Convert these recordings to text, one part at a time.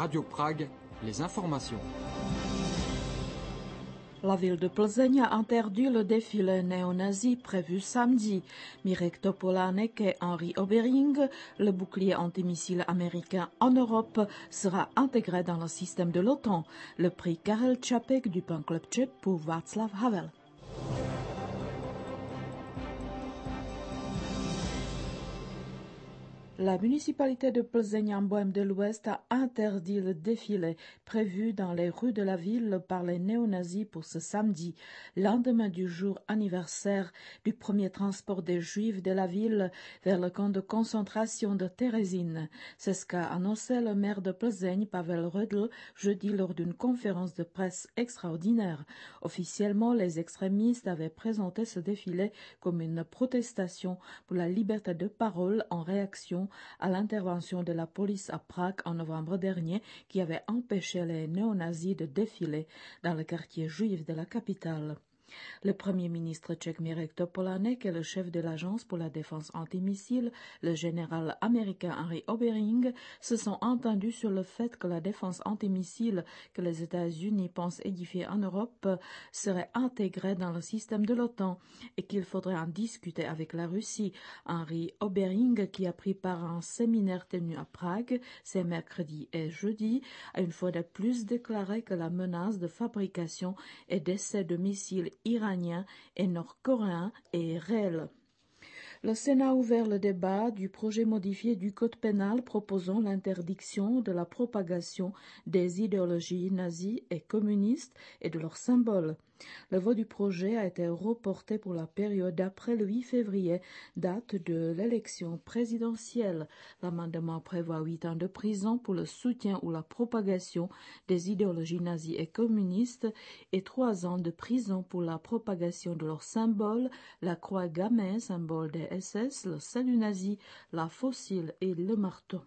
Radio Prague, les informations. La ville de Plzeň a interdit le défilé néo-nazi prévu samedi. Mirek Topolánek et Henry Obering, le bouclier antimissile américain en Europe, sera intégré dans le système de l'OTAN. Le prix Karel Čapek du Pen Club tchèque pour Václav Havel. La municipalité de Plzeň en Bohême de l'Ouest a interdit le défilé prévu dans les rues de la ville par les néo-nazis pour ce samedi, lendemain du jour anniversaire du premier transport des Juifs de la ville vers le camp de concentration de Terezín. C'est ce qu'a annoncé le maire de Plzeň, Pavel Redl, jeudi lors d'une conférence de presse extraordinaire. Officiellement, les extrémistes avaient présenté ce défilé comme une protestation pour la liberté de parole en réaction à l'intervention de la police à Prague en novembre dernier qui avait empêché les néo-nazis de défiler dans le quartier juif de la capitale. Le premier ministre tchèque Mirek Topolánek et le chef de l'agence pour la défense antimissile, le général américain Henry Obering, se sont entendus sur le fait que la défense antimissile que les États-Unis pensent édifier en Europe serait intégrée dans le système de l'OTAN et qu'il faudrait en discuter avec la Russie. Henry Obering, qui a pris part à un séminaire tenu à Prague ces mercredi et jeudi, a une fois de plus déclaré que la menace de fabrication et d'essais de missiles iranien et nord-coréen est réel. Le Sénat a ouvert le débat du projet modifié du Code pénal proposant l'interdiction de la propagation des idéologies nazies et communistes et de leurs symboles. Le vote du projet a été reporté pour la période après le 8 février, date de l'élection présidentielle. L'amendement prévoit 8 ans de prison pour le soutien ou la propagation des idéologies nazies et communistes et 3 ans de prison pour la propagation de leurs symboles, la croix gammée, symbole des SS, le salut nazi, la faucille et le marteau.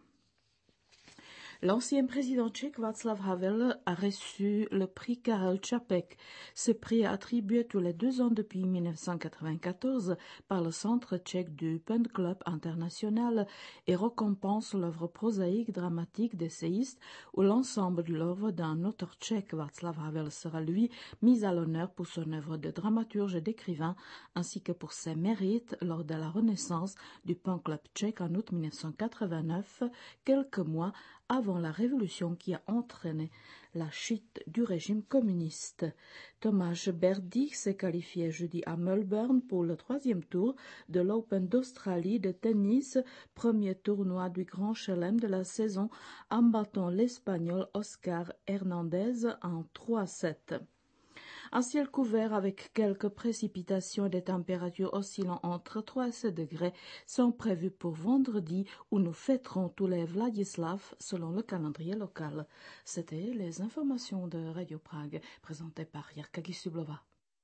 L'ancien président tchèque Václav Havel a reçu le prix Karel Čapek. Ce prix est attribué tous les 2 ans depuis 1994 par le Centre tchèque du Pen Club international et récompense l'œuvre prosaïque dramatique d'essayiste ou l'ensemble de l'œuvre d'un auteur tchèque. Václav Havel sera lui mis à l'honneur pour son œuvre de dramaturge et d'écrivain ainsi que pour ses mérites lors de la renaissance du Pen Club tchèque en août 1989, quelques mois avant la révolution qui a entraîné la chute du régime communiste. Tomáš Berdych s'est qualifié jeudi à Melbourne pour le 3e tour de l'Open d'Australie de tennis, premier tournoi du Grand Chelem de la saison, en battant l'Espagnol Oscar Hernández en 3-7. Un ciel couvert avec quelques précipitations et des températures oscillant entre 3 et 7 degrés sont prévues pour vendredi où nous fêterons tous les Vladislav selon le calendrier local. C'était les informations de Radio Prague présentées par Jarka Gisublova.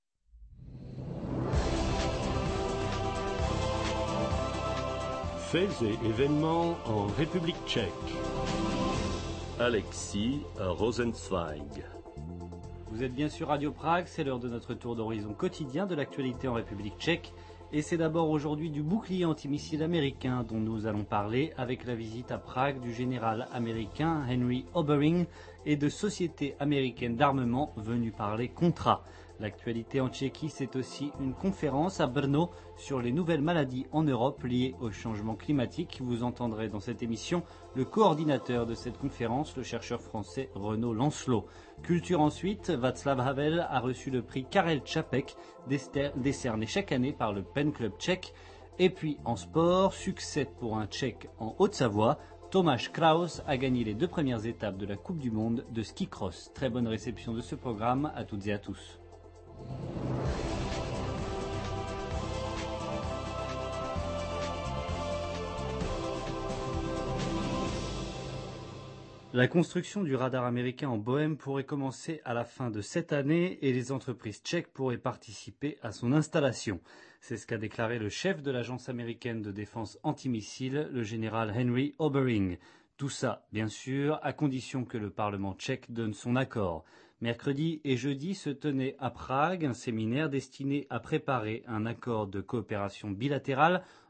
Faits et événements en République tchèque. Alexis Rosenzweig. Vous êtes bien sur Radio Prague, c'est l'heure de notre tour d'horizon quotidien de l'actualité en République tchèque. Et c'est d'abord aujourd'hui du bouclier antimissile américain dont nous allons parler avec la visite à Prague du général américain Henry Obering et de sociétés américaines d'armement venues parler contrat. L'actualité en Tchéquie, c'est aussi une conférence à Brno sur les nouvelles maladies en Europe liées au changement climatique. Vous entendrez dans cette émission le coordinateur de cette conférence, le chercheur français Renaud Lancelot. Culture ensuite, Václav Havel a reçu le prix Karel Čapek, décerné chaque année par le Pen Club tchèque. Et puis en sport, succès pour un Tchèque en Haute-Savoie. Tomáš Kraus a gagné les 2 premières étapes de la Coupe du Monde de ski cross. Très bonne réception de ce programme à toutes et à tous. La construction du radar américain en Bohême pourrait commencer à la fin de cette année et les entreprises tchèques pourraient participer à son installation. C'est ce qu'a déclaré le chef de l'agence américaine de défense antimissile, le général Henry Obering. Tout ça, bien sûr, à condition que le Parlement tchèque donne son accord. Mercredi et jeudi se tenait à Prague un séminaire destiné à préparer un accord de coopération bilatérale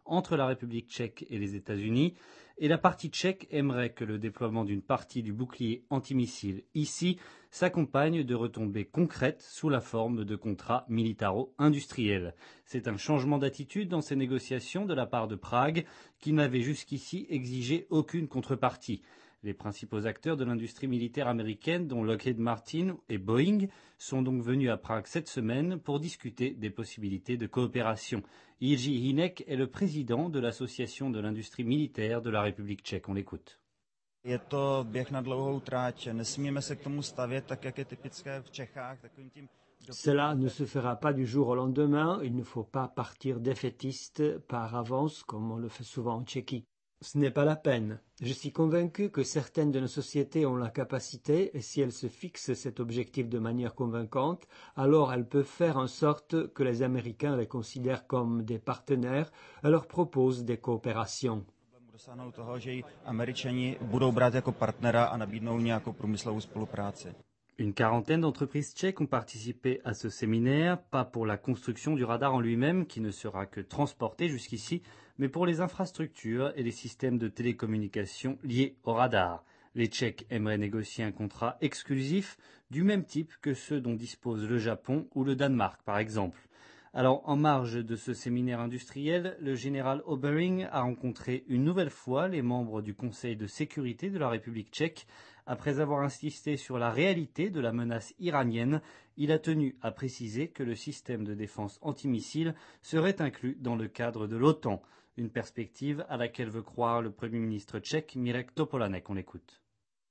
entre la République tchèque et les États-Unis. Et la partie tchèque aimerait que le déploiement d'une partie du bouclier antimissile ici s'accompagne de retombées concrètes sous la forme de contrats militaro-industriels. C'est un changement d'attitude dans ces négociations de la part de Prague qui n'avait jusqu'ici exigé aucune contrepartie. Les principaux acteurs de l'industrie militaire américaine, dont Lockheed Martin et Boeing, sont donc venus à Prague cette semaine pour discuter des possibilités de coopération. Jiří Hynek est le président de l'Association de l'industrie militaire de la République tchèque. On l'écoute. Je to běh na dlouhou trať, nesmíme se k tomu stavět tak, jak je typické v Čechách, takovým tím. Cela ne se fera pas du jour au lendemain, il ne faut pas partir défaitiste par avance comme on le fait souvent en Tchéquie. Ce n'est pas la peine. Je suis convaincu que certaines de nos sociétés ont la capacité, et si elles se fixent cet objectif de manière convaincante, alors elles peuvent faire en sorte que les Américains les considèrent comme des partenaires et leur proposent des coopérations. Dosáhnout toho, že ji Američani budou brát jako partnera a nabídnou nějakou průmyslovou spolupráci. Une quarantaine d'entreprises tchèques ont participé à ce séminaire, pas pour la construction du radar en lui-même, qui ne sera que transporté jusqu'ici, mais pour les infrastructures et les systèmes de télécommunication liés au radar. Les Tchèques aimeraient négocier un contrat exclusif du même type que ceux dont disposent le Japon ou le Danemark, par exemple. Alors, en marge de ce séminaire industriel, le général Obering a rencontré une nouvelle fois les membres du Conseil de sécurité de la République tchèque. Après avoir insisté sur la réalité de la menace iranienne, il a tenu à préciser que le système de défense antimissile serait inclus dans le cadre de l'OTAN, une perspective à laquelle veut croire le Premier ministre tchèque Mirek Topolánek. On l'écoute.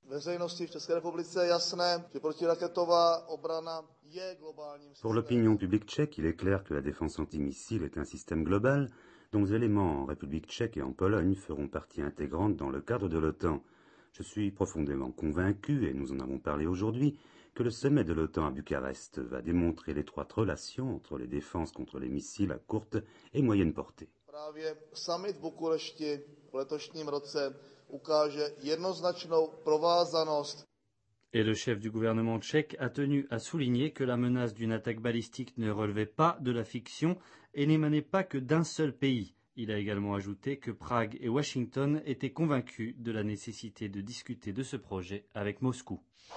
Pour l'opinion publique tchèque, il est clair que la défense antimissile est un système global dont les éléments en République tchèque et en Pologne feront partie intégrante dans le cadre de l'OTAN. Je suis profondément convaincu, et nous en avons parlé aujourd'hui, que le sommet de l'OTAN à Bucarest va démontrer l'étroite relation entre les défenses contre les missiles à courte et moyenne portée. Právě summit v Bukurešti v letošním roce ukáže jednoznačnou provázanost. Et le chef du gouvernement tchèque a tenu à souligner que la menace d'une attaque balistique ne relevait pas de la fiction et n'émanait pas que d'un seul pays. Il a également ajouté que Prague et Washington étaient convaincus de la nécessité de discuter de ce projet avec Moscou.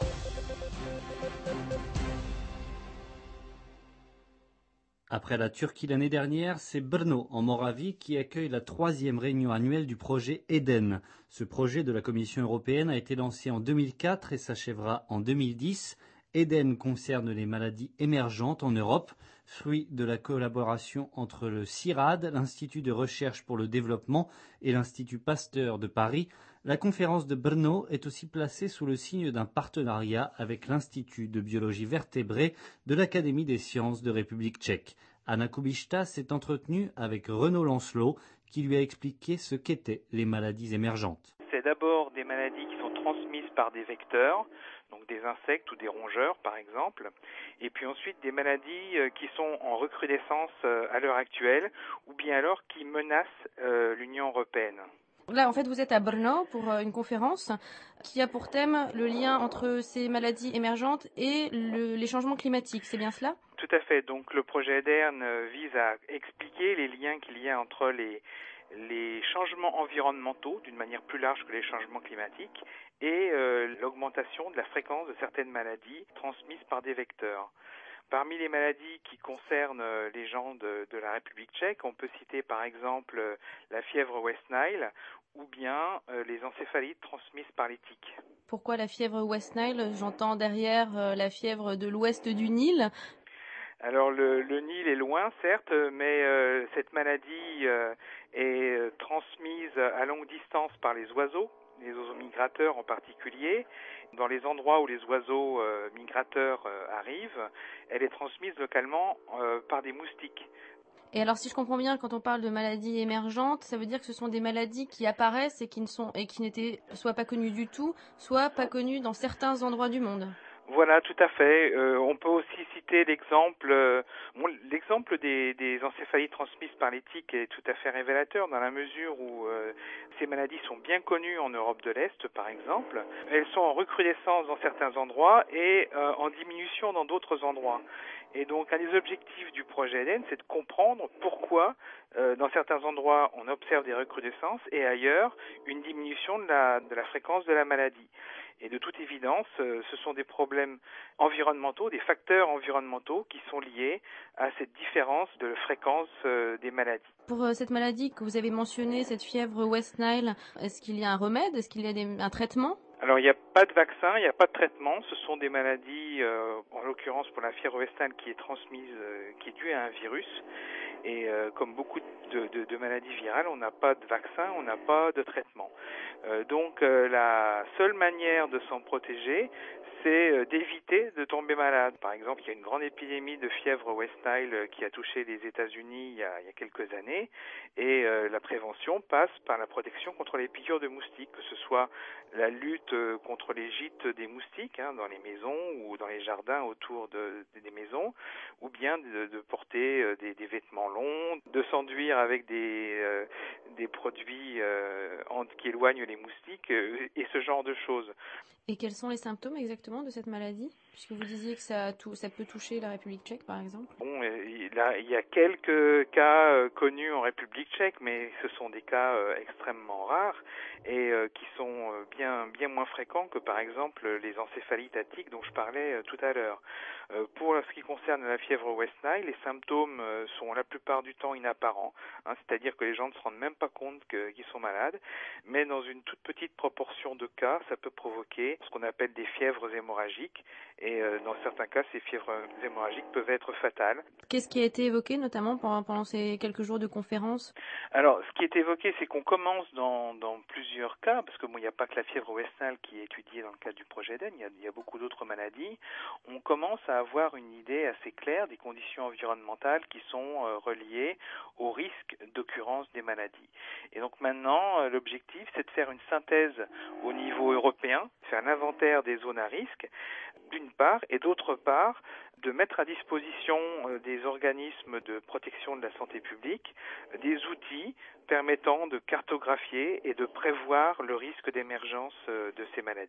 Après la Turquie l'année dernière, c'est Brno, en Moravie, qui accueille la 3e réunion annuelle du projet Eden. Ce projet de la Commission européenne a été lancé en 2004 et s'achèvera en 2010. Eden concerne les maladies émergentes en Europe, fruit de la collaboration entre le CIRAD, l'Institut de recherche pour le développement, et l'Institut Pasteur de Paris. La conférence de Brno est aussi placée sous le signe d'un partenariat avec l'Institut de biologie vertébrée de l'Académie des sciences de République tchèque. Anna Kubišta s'est entretenue avec Renaud Lancelot, qui lui a expliqué ce qu'étaient les maladies émergentes. C'est d'abord des maladies qui sont transmises par des vecteurs, donc des insectes ou des rongeurs par exemple, et puis ensuite des maladies qui sont en recrudescence à l'heure actuelle, ou bien alors qui menacent l'Union européenne. Là, en fait, vous êtes à Brno pour une conférence qui a pour thème le lien entre ces maladies émergentes et les changements climatiques. C'est bien cela ? Tout à fait. Donc, le projet EDERN vise à expliquer les liens qu'il y a entre les changements environnementaux, d'une manière plus large que les changements climatiques, et l'augmentation de la fréquence de certaines maladies transmises par des vecteurs. Parmi les maladies qui concernent les gens de la République tchèque, on peut citer par exemple la fièvre West Nile ou bien les encéphalites transmises par les tiques. Pourquoi la fièvre West Nile ? J'entends derrière la fièvre de l'ouest du Nil. Alors le Nil est loin certes, mais cette maladie est transmise à longue distance par les oiseaux migrateurs en particulier. Dans les endroits où les oiseaux migrateurs arrivent, elle est transmise localement par des moustiques. Et alors, si je comprends bien, quand on parle de maladies émergentes, ça veut dire que ce sont des maladies qui apparaissent et qui n'étaient soit pas connues du tout, soit pas connues dans certains endroits du monde. Voilà, tout à fait. On peut aussi citer l'exemple des encéphalites transmises par les tiques est tout à fait révélateur dans la mesure où ces maladies sont bien connues en Europe de l'Est, par exemple. Elles sont en recrudescence dans certains endroits et en diminution dans d'autres endroits. Et donc, un des objectifs du projet Eden, c'est de comprendre pourquoi, dans certains endroits, on observe des recrudescences et ailleurs, une diminution de la fréquence de la maladie. Et de toute évidence, ce sont des problèmes environnementaux, des facteurs environnementaux qui sont liés à cette différence de fréquence des maladies. Pour cette maladie que vous avez mentionnée, cette fièvre West Nile, est-ce qu'il y a un remède? Est-ce qu'il y a un traitement? Alors, il n'y a pas de vaccin, il n'y a pas de traitement. Ce sont des maladies, en l'occurrence pour la fièvre West Nile, qui est transmise, qui est due à un virus. Et comme beaucoup de maladies virales, on n'a pas de vaccin, on n'a pas de traitement. Donc la seule manière de s'en protéger, c'est d'éviter de tomber malade. Par exemple, il y a une grande épidémie de fièvre West Nile qui a touché les États-Unis il y a quelques années. Et la prévention passe par la protection contre les piqûres de moustiques, que ce soit la lutte contre les gîtes des moustiques dans les maisons ou dans les jardins autour des maisons, ou bien de porter des vêtements longs, de s'enduire avec des produits qui éloignent les moustiques et ce genre de choses. Et quels sont les symptômes exactement de cette maladie? Puisque vous disiez que ça peut toucher la République tchèque, par exemple. Bon, il y a quelques cas connus en République tchèque, mais ce sont des cas extrêmement rares et qui sont bien moins fréquents que, par exemple, les encéphalites à tiques dont je parlais tout à l'heure. Pour ce qui concerne la fièvre West Nile, les symptômes sont la plupart du temps inapparents, c'est-à-dire que les gens ne se rendent même pas compte qu'ils sont malades, mais dans une toute petite proportion de cas, ça peut provoquer ce qu'on appelle des fièvres hémorragiques, et dans certains cas, ces fièvres hémorragiques peuvent être fatales. Qu'est-ce qui a été évoqué notamment pendant ces quelques jours de conférence? Alors, ce qui est évoqué, c'est qu'on commence dans plusieurs cas, parce que il n'y a pas que la fièvre West Nile qui est étudiée dans le cadre du projet Eden, il y a beaucoup d'autres maladies. On commence à avoir une idée assez claire des conditions environnementales qui sont reliées au risque d'occurrence des maladies. Et donc maintenant, l'objectif, c'est de faire une synthèse au niveau européen, faire un inventaire des zones à risque, d'une part, et d'autre part, de mettre à disposition des organismes de protection de la santé publique des outils permettant de cartographier et de prévoir le risque d'émergence de ces maladies.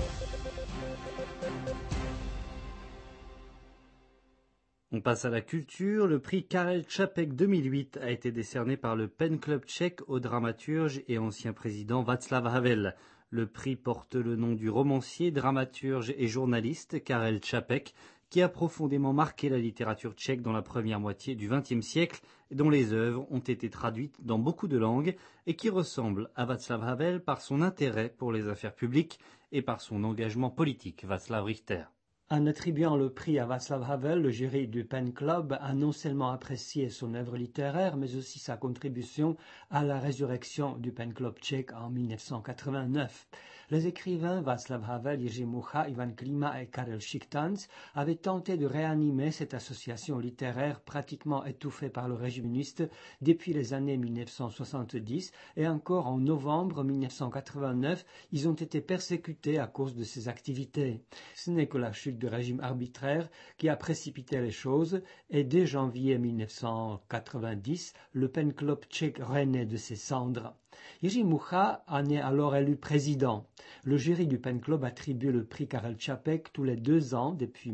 On passe à la culture. Le prix Karel Čapek 2008 a été décerné par le Pen Club tchèque au dramaturge et ancien président Václav Havel. Le prix porte le nom du romancier, dramaturge et journaliste Karel Čapek, qui a profondément marqué la littérature tchèque dans la première moitié du XXe siècle, et dont les œuvres ont été traduites dans beaucoup de langues, et qui ressemble à Václav Havel par son intérêt pour les affaires publiques et par son engagement politique. Václav Richter. En attribuant le prix à Václav Havel, le jury du Pen Club a non seulement apprécié son œuvre littéraire, mais aussi sa contribution à la résurrection du Pen Club tchèque en 1989. Les écrivains Václav Havel, Jiří Mucha, Ivan Klima et Karel Šichtans avaient tenté de réanimer cette association littéraire pratiquement étouffée par le régime communiste depuis les années 1970 et encore en novembre 1989, ils ont été persécutés à cause de ces activités. Ce n'est que la chute du régime arbitraire qui a précipité les choses et dès janvier 1990, le Pen Club tchèque renaît de ses cendres. Jiří Mucha en est alors élu président. Le jury du Pen Club attribue le prix Karel Čapek tous les 2 ans depuis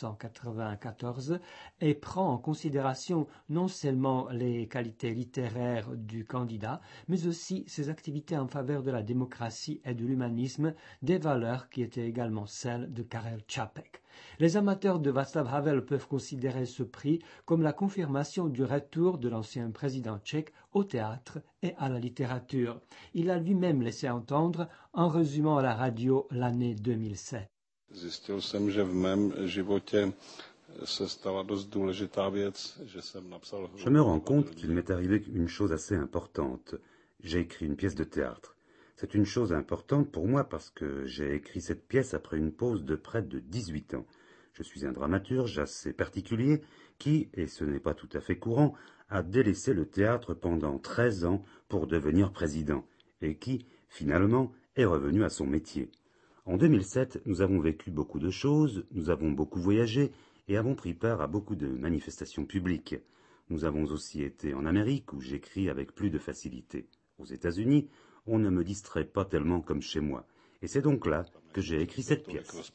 1994 et prend en considération non seulement les qualités littéraires du candidat, mais aussi ses activités en faveur de la démocratie et de l'humanisme, des valeurs qui étaient également celles de Karel Čapek. Les amateurs de Václav Havel peuvent considérer ce prix comme la confirmation du retour de l'ancien président tchèque au théâtre et à la littérature. Il a lui-même laissé entendre en résumant à la radio l'année 2007. Zjistil jsem, že v mém životě se stala dost důležitá věc, že jsem napsal. Je me rends compte qu'il m'est arrivé une chose assez importante. J'ai écrit une pièce de théâtre. C'est une chose importante pour moi parce que j'ai écrit cette pièce après une pause de près de 18 ans. Je suis un dramaturge assez particulier qui, et ce n'est pas tout à fait courant, a délaissé le théâtre pendant 13 ans pour devenir président et qui, finalement, est revenu à son métier. En 2007, nous avons vécu beaucoup de choses, nous avons beaucoup voyagé et avons pris part à beaucoup de manifestations publiques. Nous avons aussi été en Amérique où j'écris avec plus de facilité. Aux États-Unis, on ne me distrait pas tellement comme chez moi. Et c'est donc là que j'ai écrit cette pièce.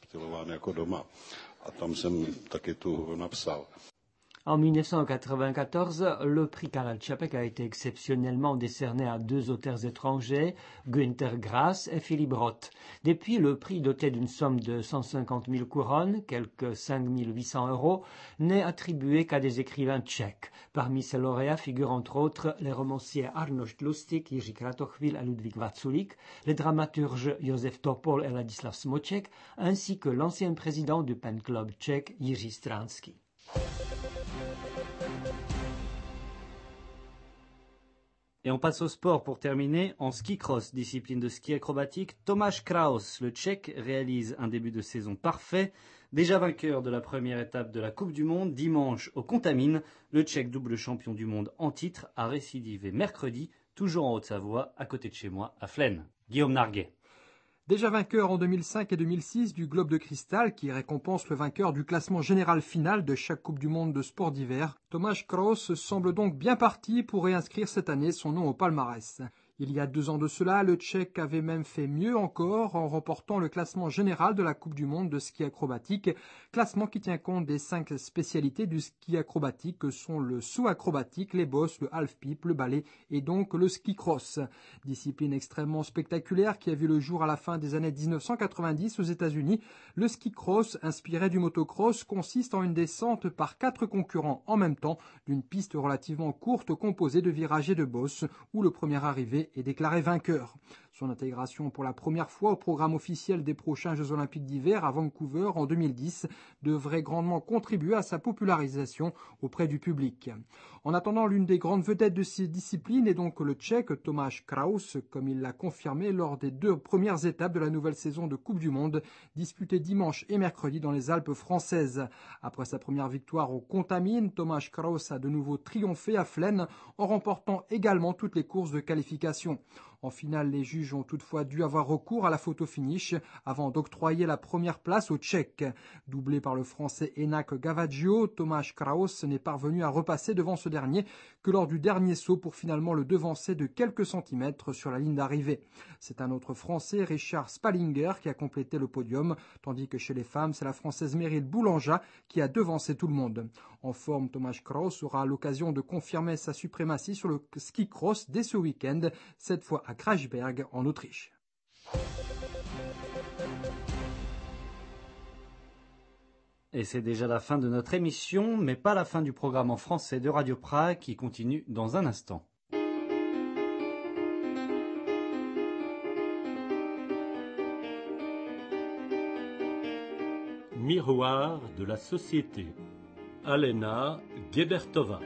En 1994, le prix Karel Čapek a été exceptionnellement décerné à 2 auteurs étrangers, Günter Grass et Philippe Roth. Depuis, le prix doté d'une somme de 150 000 couronnes, quelques 5 800 €, n'est attribué qu'à des écrivains tchèques. Parmi ces lauréats figurent entre autres les romanciers Arnošt Lustig, Jiří Kratochvil et Ludvík Vaculík, les dramaturges Josef Topol et Ladislav Smoček, ainsi que l'ancien président du pen club tchèque Jiří Stránsky. Et on passe au sport pour terminer. En ski cross, discipline de ski acrobatique, Tomáš Kraus, le Tchèque, réalise un début de saison parfait. Déjà vainqueur de la première étape de la Coupe du Monde, dimanche au Contamine, le Tchèque double champion du monde en titre a récidivé mercredi, toujours en Haute-Savoie, à côté de chez moi, à Flaine. Guillaume Narguet. Déjà vainqueur en 2005 et 2006 du Globe de Cristal qui récompense le vainqueur du classement général final de chaque Coupe du Monde de sport d'hiver, Tomáš Kraus semble donc bien parti pour réinscrire cette année son nom au palmarès. Il y a 2 ans de cela, le Tchèque avait même fait mieux encore en remportant le classement général de la Coupe du Monde de ski acrobatique, classement qui tient compte des 5 spécialités du ski acrobatique que sont le saut acrobatique, les bosses, le half-pipe, le ballet et donc le ski cross. Discipline extrêmement spectaculaire qui a vu le jour à la fin des années 1990 aux États-Unis. Le ski cross, inspiré du motocross, consiste en une descente par 4 concurrents en même temps d'une piste relativement courte composée de virages et de bosses où le premier arrivé est déclaré vainqueur. Son intégration pour la première fois au programme officiel des prochains Jeux Olympiques d'hiver à Vancouver en 2010 devrait grandement contribuer à sa popularisation auprès du public. En attendant, l'une des grandes vedettes de ces disciplines est donc le Tchèque Tomáš Kraus, comme il l'a confirmé lors des 2 premières étapes de la nouvelle saison de Coupe du Monde disputée dimanche et mercredi dans les Alpes françaises. Après sa première victoire au Contamine, Tomáš Kraus a de nouveau triomphé à Flaine en remportant également toutes les courses de qualification. En finale, les juges ont toutefois dû avoir recours à la photo finish avant d'octroyer la première place au Tchèque. Doublé par le Français Enak Gavaggio, Tomáš Kraus n'est parvenu à repasser devant ce dernier que lors du dernier saut pour finalement le devancer de quelques centimètres sur la ligne d'arrivée. C'est un autre Français, Richard Spallinger, qui a complété le podium, tandis que chez les femmes, c'est la Française Meryl Boulanja qui a devancé tout le monde. En forme, Tomáš Kraus aura l'occasion de confirmer sa suprématie sur le ski cross dès ce week-end, cette fois à Kreisberg en Autriche. Et c'est déjà la fin de notre émission, mais pas la fin du programme en français de Radio Prague qui continue dans un instant. Miroir de la société. Alena Gebertova.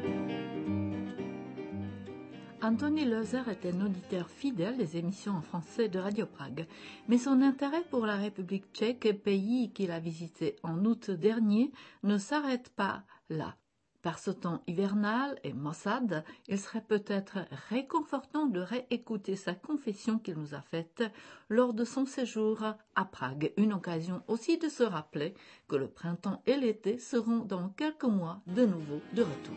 Anthony Lozer est un auditeur fidèle des émissions en français de Radio Prague, mais son intérêt pour la République tchèque, pays qu'il a visité en août dernier, ne s'arrête pas là. Par ce temps hivernal et maussade, il serait peut-être réconfortant de réécouter sa confession qu'il nous a faite lors de son séjour à Prague, une occasion aussi de se rappeler que le printemps et l'été seront dans quelques mois de nouveau de retour.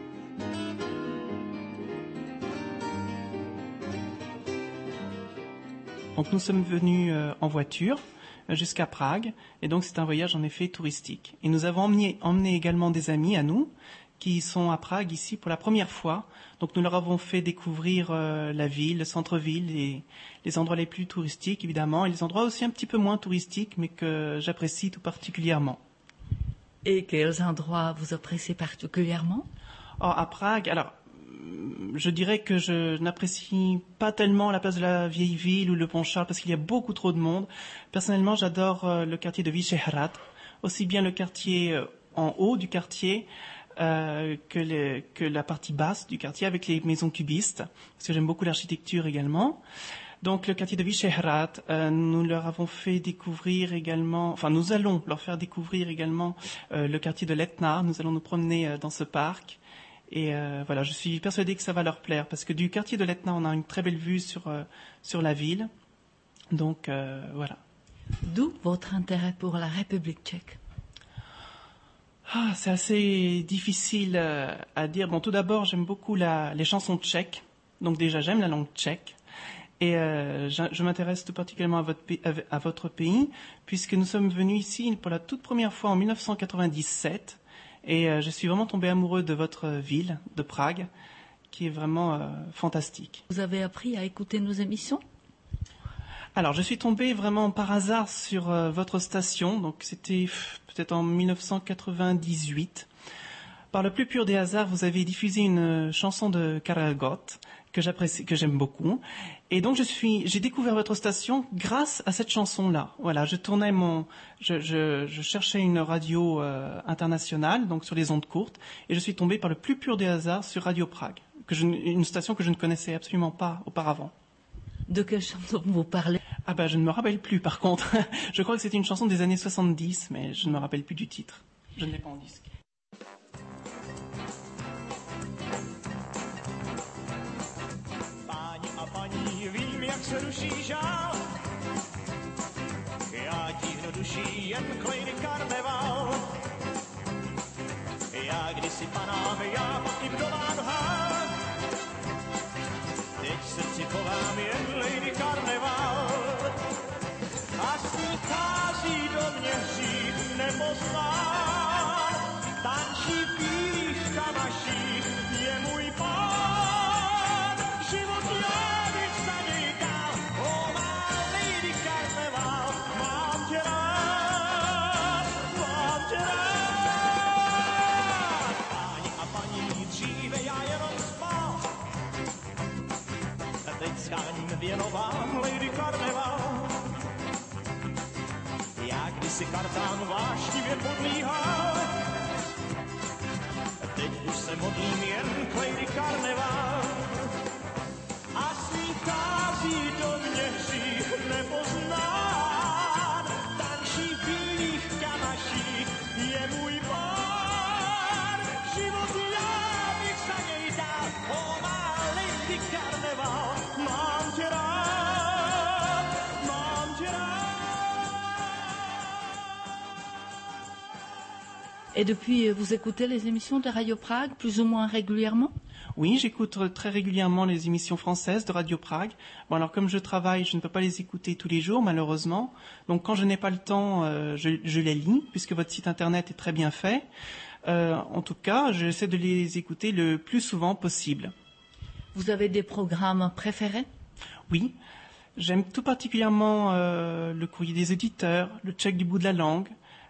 Donc nous sommes venus en voiture jusqu'à Prague, et donc c'est un voyage en effet touristique. Et nous avons emmené également des amis à nous qui sont à Prague ici pour la première fois. Donc nous leur avons fait découvrir la ville, le centre-ville, les endroits les plus touristiques évidemment, et les endroits aussi un petit peu moins touristiques mais que j'apprécie tout particulièrement. Et quels endroits vous appréciez particulièrement ? À Prague, alors je dirais que je n'apprécie pas tellement la place de la vieille ville ou le pont Charles parce qu'il y a beaucoup trop de monde. Personnellement, j'adore le quartier de Vyšehrad, aussi bien le quartier en haut du quartier que la partie basse du quartier avec les maisons cubistes, parce que j'aime beaucoup l'architecture également. Donc le quartier de Vyšehrad, nous leur avons fait découvrir également, enfin nous allons leur faire découvrir également le quartier de Letná. Nous allons nous promener dans ce parc. Et voilà, je suis persuadée que ça va leur plaire, parce que du quartier de Letná, on a une très belle vue sur la ville. Donc voilà. D'où votre intérêt pour la République tchèque? C'est assez difficile à dire. Bon, tout d'abord, j'aime beaucoup les chansons tchèques. Donc déjà, j'aime la langue tchèque. Et je m'intéresse tout particulièrement à votre pays, puisque nous sommes venus ici pour la toute première fois en 1997. Et je suis vraiment tombé amoureux de votre ville, de Prague, qui est vraiment fantastique. Vous avez appris à écouter nos émissions? Alors, je suis tombé vraiment par hasard sur votre station, donc c'était peut-être en 1998. Par le plus pur des hasards, vous avez diffusé une chanson de Karel Gott, que j'apprécie, que j'aime beaucoup. Et donc, j'ai découvert votre station grâce à cette chanson-là. Voilà, je cherchais une radio internationale, donc sur les ondes courtes, et je suis tombé par le plus pur des hasards sur Radio Prague, une station que je ne connaissais absolument pas auparavant. De quelle chanson vous parlez? Je ne me rappelle plus par contre. Je crois que c'était une chanson des années 70, mais je ne me rappelle plus du titre. Je ne l'ai pas en disque. Páni a paní, vím, jak se ruší žál. Já tíhnu duší jen klejny karneval. Já kdysi panám, já pak i vdová nohám. Teď srdci chovám jen Lady Karneval. A sníchází do mě hřích nepoznán. Tančí v bílých kamaších je můj pán. Život já bych za něj dal, o má Lady Karneval. Mám tě rád, mám tě rád. Páni a paní, dříve já jenom spal. A teď sháním věnovám Lady Karneval. Já kdysi kartám vášnivě podlíhal. A teď už se modlím jen k Lady Karneval. A svítází do mě hřích nepoznán. Tančí v bílých kamaších je můj pán. Život já bych za něj dal, o má Lady Karneval. Mám tě rád, mám tě rád. Et depuis, vous écoutez les émissions de Radio Prague plus ou moins régulièrement? Oui, j'écoute très régulièrement les émissions françaises de Radio Prague. Bon, alors comme je travaille, je ne peux pas les écouter tous les jours, malheureusement. Donc quand je n'ai pas le temps, je les lis, puisque votre site internet est très bien fait. En tout cas, j'essaie de les écouter le plus souvent possible. Vous avez des programmes préférés? Oui, j'aime tout particulièrement le courrier des auditeurs, le tchèque du bout de la langue,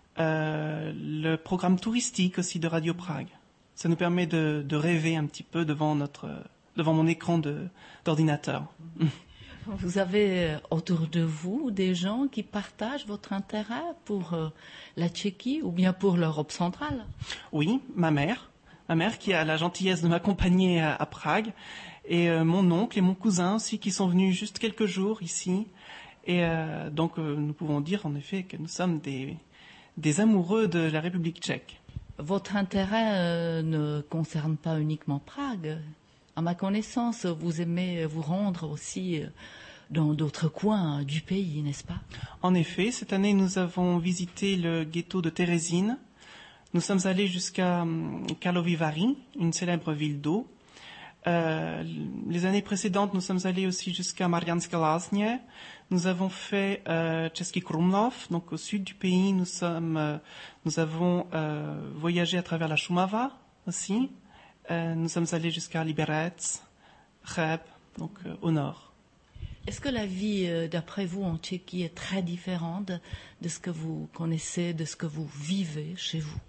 le programme touristique aussi de Radio Prague. Ça nous permet de rêver un petit peu devant mon écran d'ordinateur. Vous avez autour de vous des gens qui partagent votre intérêt pour la Tchéquie ou bien pour l'Europe centrale? Oui, ma mère qui a la gentillesse de m'accompagner à Prague, et mon oncle et mon cousin aussi qui sont venus juste quelques jours ici. Et donc nous pouvons dire en effet que nous sommes des amoureux de la République tchèque. Votre intérêt ne concerne pas uniquement Prague. À ma connaissance, vous aimez vous rendre aussi dans d'autres coins du pays, n'est-ce pas? En effet, cette année, nous avons visité le ghetto de Terezín. Nous sommes allés jusqu'à Karlovy Vary, une célèbre ville d'eau. Les années précédentes, nous sommes allés aussi jusqu'à Mariánské Lázně. Nous avons fait Český Krumlov, donc au sud du pays. Nous avons voyagé à travers la Šumava aussi. Nous sommes allés jusqu'à Liberec, Cheb, donc au nord. Est-ce que la vie, d'après vous, en Tchéquie est très différente de ce que vous connaissez, de ce que vous vivez chez vous?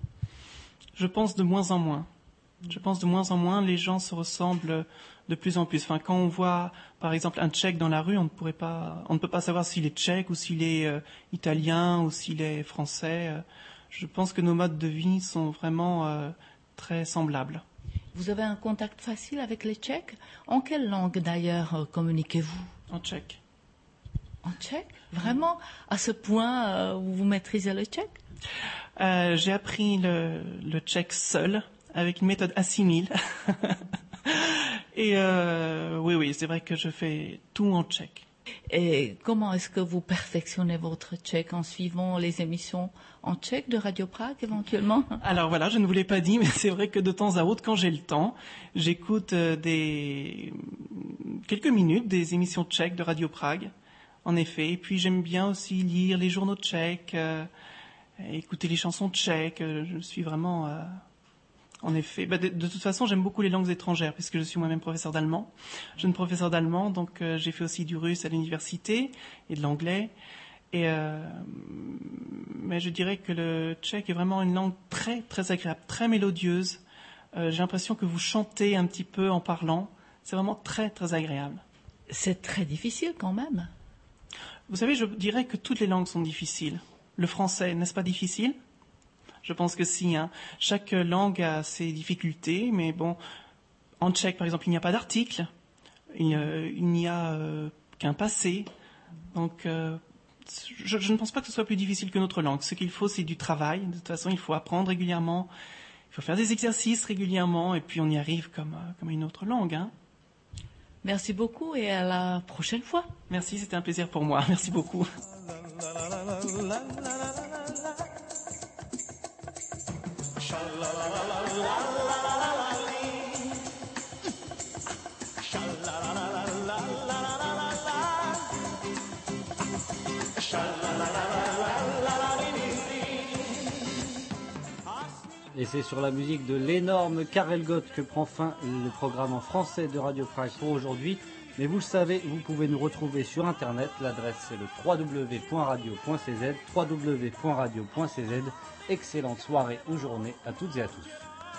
Je pense de moins en moins. Je pense de moins en moins, les gens se ressemblent de plus en plus. Enfin, quand on voit, par exemple, un Tchèque dans la rue, on ne peut pas savoir s'il est tchèque ou s'il est italien ou s'il est français. Je pense que nos modes de vie sont vraiment très semblables. Vous avez un contact facile avec les Tchèques? En quelle langue d'ailleurs communiquez-vous? En tchèque. En tchèque? Vraiment? À ce point vous maîtrisez le tchèque? J'ai appris le tchèque seul, avec une méthode assimile. Et oui, c'est vrai que je fais tout en tchèque. Et comment est-ce que vous perfectionnez votre tchèque en suivant les émissions en tchèque de Radio Prague éventuellement? Alors voilà, je ne vous l'ai pas dit, mais c'est vrai que de temps à autre, quand j'ai le temps, j'écoute quelques minutes des émissions tchèques de Radio Prague, en effet. Et puis j'aime bien aussi lire les journaux tchèques, écouter les chansons tchèques. Je suis vraiment... En effet, de toute façon, j'aime beaucoup les langues étrangères puisque je suis moi-même professeur d'allemand. Jeune professeur d'allemand, donc j'ai fait aussi du russe à l'université et de l'anglais. Mais je dirais que le tchèque est vraiment une langue très très agréable, très mélodieuse. J'ai l'impression que vous chantez un petit peu en parlant. C'est vraiment très très agréable. C'est très difficile quand même. Vous savez, je dirais que toutes les langues sont difficiles. Le français, n'est-ce pas difficile ? Je pense que si, hein. Chaque langue a ses difficultés, mais bon, en tchèque, par exemple, il n'y a pas d'article, il n'y a qu'un passé. Donc, je ne pense pas que ce soit plus difficile que notre langue. Ce qu'il faut, c'est du travail. De toute façon, il faut apprendre régulièrement, il faut faire des exercices régulièrement, et puis on y arrive comme une autre langue, hein. Merci beaucoup et à la prochaine fois. Merci, c'était un plaisir pour moi. Merci beaucoup. Et c'est sur la musique de l'énorme Karel Gott que prend fin le programme en français de Radio Prague pour aujourd'hui. Mais vous le savez, vous pouvez nous retrouver sur Internet. L'adresse c'est le www.radio.cz, www.radio.cz. Excellente soirée ou journée à toutes et à tous.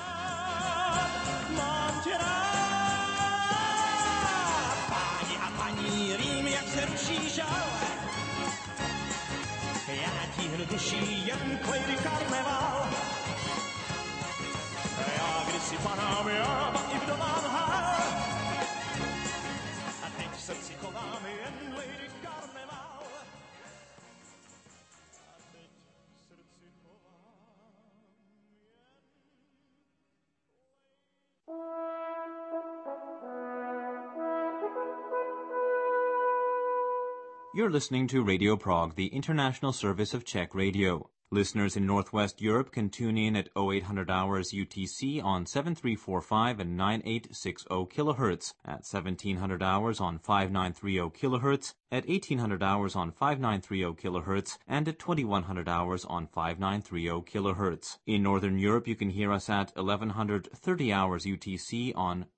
Si panám já, ba i vdovám hál. A teď v srdci chovám jen Lady Carnival. A teď v srdci chovám jen... You're listening to Radio Prague, the international service of Czech radio. Listeners in Northwest Europe can tune in at 0800 hours UTC on 7345 and 9860 kHz, at 1700 hours on 5930 kHz, at 1800 hours on 5930 kHz, and at 2100 hours on 5930 kHz. In Northern Europe, you can hear us at 1130 hours UTC on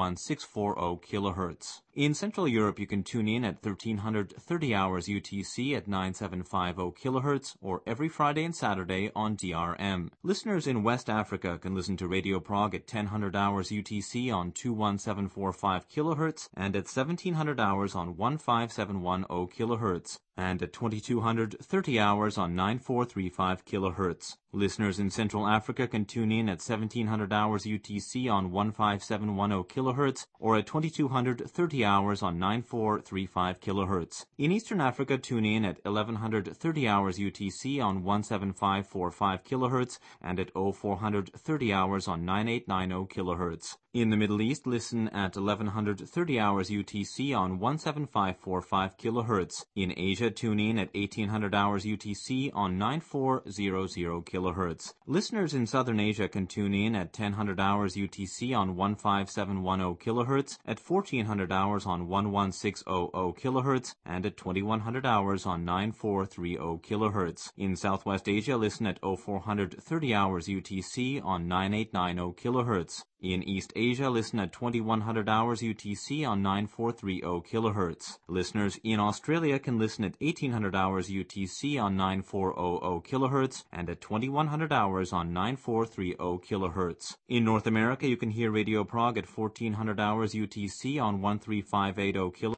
11640 kHz. In Central Europe, you can tune in at 1330 hours UTC at 9750 kHz, or every Friday and Saturday on DRM. Listeners in West Africa can listen to Radio Prague at 1000 hours UTC on 21745 kHz, and at 1700 hours on 15710 kHz, and at 2230 hours on 9435 kHz. Listeners in Central Africa can tune in at 1700 hours UTC on 15710 kHz, or at 2230 hours on 9435 kHz. In Eastern Africa, tune in at 1130 hours UTC on 17545 kHz, and at 0430 hours on 9890 kHz. In the Middle East, listen at 1130 hours UTC on 17545 kHz. In Asia, tune in at 1800 hours UTC on 9400 kHz. Listeners in Southern Asia can tune in at 1000 hours UTC on 15710 kHz, at 1400 hours on 11600 kHz, and at 2100 hours on 9430 kHz. In Southwest Asia, listen at 0430 hours UTC on 9890 kHz. In East Asia, listen at 2100 hours UTC on 9430 kHz. Listeners in Australia can listen at 1800 hours UTC on 9400 kHz and at 2100 hours on 9430 kHz. In North America, you can hear Radio Prague at 1400 hours UTC on 13580 kHz.